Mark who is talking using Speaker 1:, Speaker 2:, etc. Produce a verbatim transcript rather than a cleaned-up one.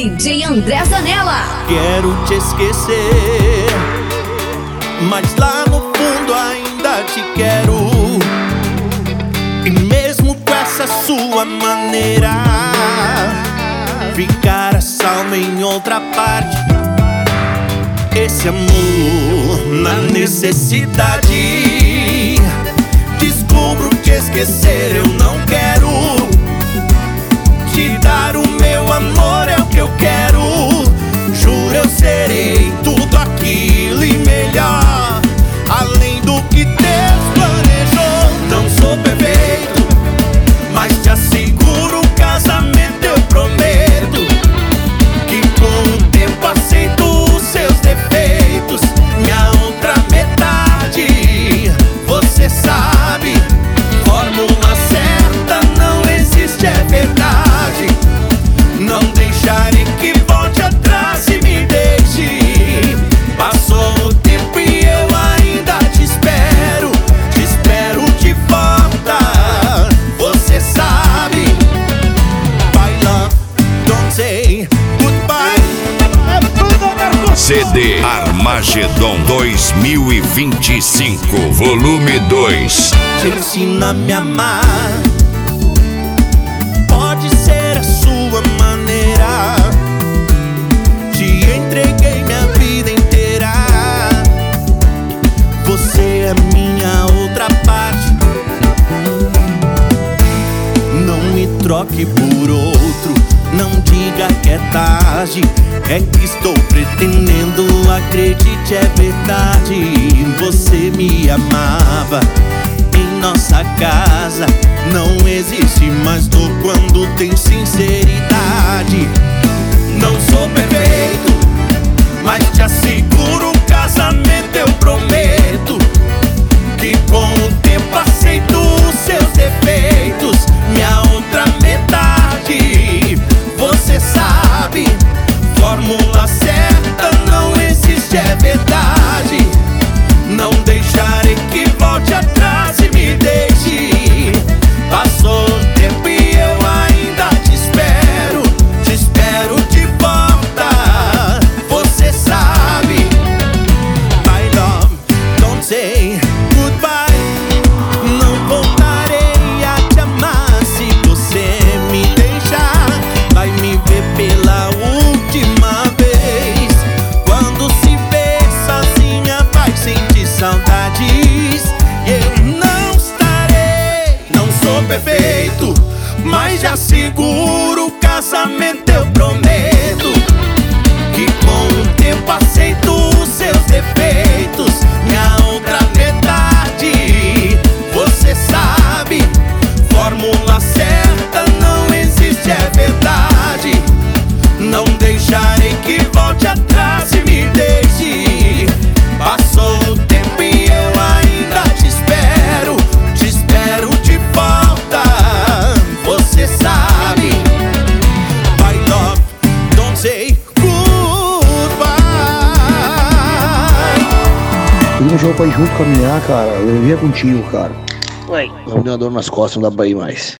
Speaker 1: D J André Zanella.
Speaker 2: Quero te esquecer, mas lá no fundo ainda te quero. E mesmo com essa sua maneira, ficar a salvo em outra parte. Esse amor na necessidade, descubro que esquecer eu não quero. Te dar o meu amor é o que eu quero. Juro eu serei tudo aquilo e melhor, além do que Deus planejou. Não sou perfeito, mas te asseguro, o casamento eu prometo que com o tempo aceito os seus defeitos. Minha outra metade, você sabe, fórmula certa não existe, é verdade. Não deixarei que volte atrás e me deixe. Passou o tempo e eu ainda te espero. Te espero de volta, você sabe. Bye love, don't say goodbye.
Speaker 3: C D Armagedon dois mil e vinte e cinco, volume dois.
Speaker 2: Te ensino a me amar, pode ser a sua maneira. Te entreguei minha vida inteira. Você é minha outra parte. Não me troque por outro, não diga que é tarde. É que estou pretendendo, acredite, é verdade. Você me amava em nossa casa. Não existe mais dor quando tem sinceridade. Não sou perfeito, mas te asseguro, o casamento eu prometo que com o tempo aceito os seus defeitos. Minha outra metade, você sabe, fórmula certa não existe, é verdade. Não deixarei que volte atrás e me deixe. Passou o tempo e eu ainda te espero. Te espero de volta, você sabe. I love, don't say goodbye. Não voltarei a te amar se você me deixar. Vai me ver pela última vez. Quando se vê sozinha vai sentir saudades. Eu não estarei. Não sou perfeito, mas já seguro, o casamento eu prometo que com o tempo aceito os seus defeitos. Minha outra metade, você sabe, fórmula certa não existe, é verdade. Não deixarei que volte atrás e me deixe. Passou o tempo e eu ainda te espero. Te espero de volta, você sabe. Bye love, don't say goodbye.
Speaker 4: Fui no jogo pra ir junto caminhar, cara. Eu ia contigo, cara.
Speaker 5: Oi.
Speaker 4: Não me deu uma dor nas costas, não dá pra ir mais.